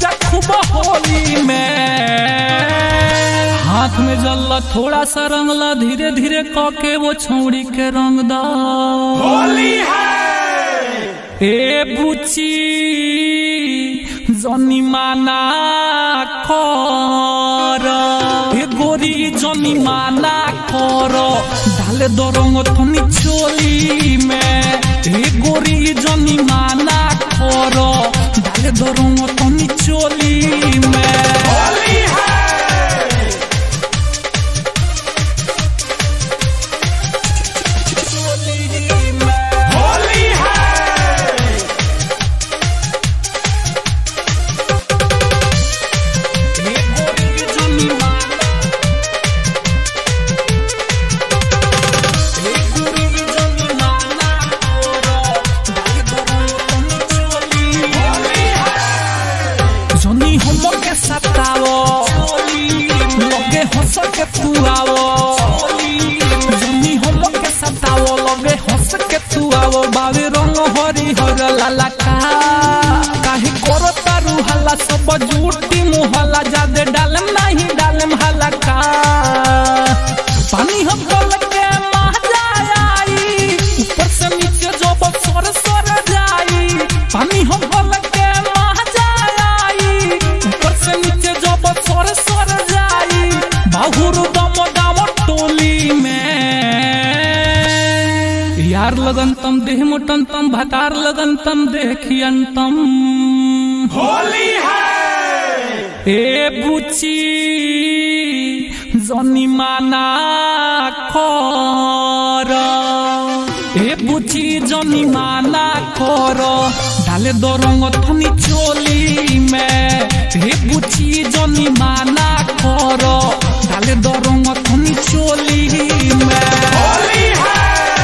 मजा खूब होली में। हाथ में जल्ला थोड़ा सा रंगला धीरे धीरे कके वो छौड़ी के रंग दा होली है। ए बुची जनी माना कर ए गोरी जनी माना कर डाले दो रंग थनी चोली में। ए गोरी जनी माना कर डाले दो रंग थनी चोली में। होली है। जनी हम के सताओ लगे हंस के तुआओ जनी हम के सताओ लगे हंस के तुआओ बावे रंग हरी हर लाला का काहे करो तारू हल्ला सब झूठी मुहल्ला जादे डालम नहीं डालम हल्ला का पानी हम बोल के मजा आई ऊपर से नीचे जो सर सर जाई पानी हम बोल के यार लगन तम देह मुटन तम भतार लगन तम देखियंतम होली है। ए बुची जनी माना कर ए बुची जनी माना कर डाले दो रंग थनी चोली में। ए बुची जनी माना कर डाले दो रंग थनी चोली में। होली है।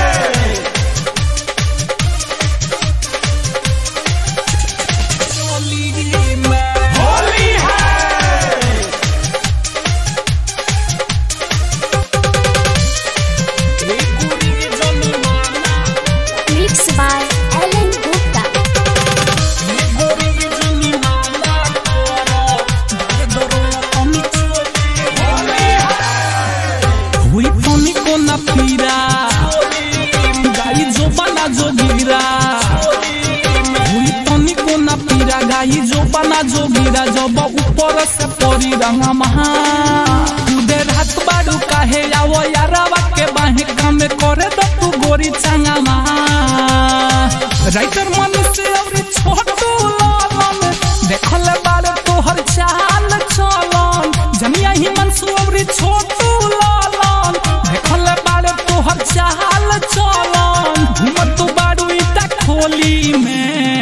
गाई जो बना जोगिरा जब ऊपर से परी रंगा महा तुदे रात बाड़ू काहे आवो यारवा के बाहे काम करे दो तू गोरी चंगा महा राइटर मन से और छोटू लालन देखले बारे तोहर चाल चलन जमिया ही मनसू और छोटू लालन देखले बारे तोहर चाल चलन घूमत बाड़ू इटा खोली में।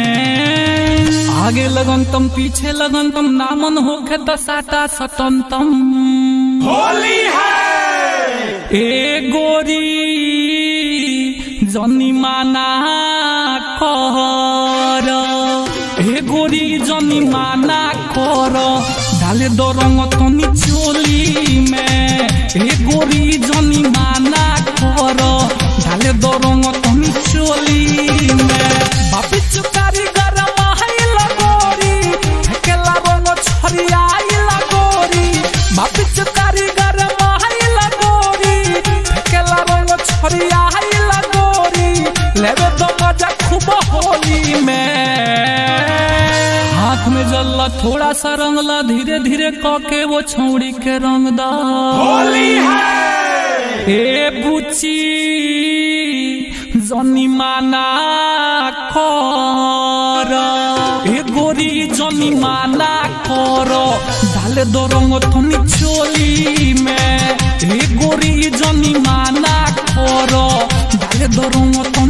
आगे लगन तम पीछे लगन तम नामन होखे त साटा सटंतम होली है। ए गोरी जनी माना कर ए गोरी जनी माना कर डाले दो रंग तनी चोली में। ए गोरी जनी माना कर डाले दो रंग तनी चोली में। बापी चुकारी लेवे तो मजा खूब होली में। हाथ में जल्ला थोड़ा सा रंगला धीरे धीरे कके वो छौड़ी के रंग दा होली है। ए बुची जनी माना कर ए गोरी जनी माना कर डाले दो रंग थनी चोली में। ए गोरी जनी माना कर डाले दो रंग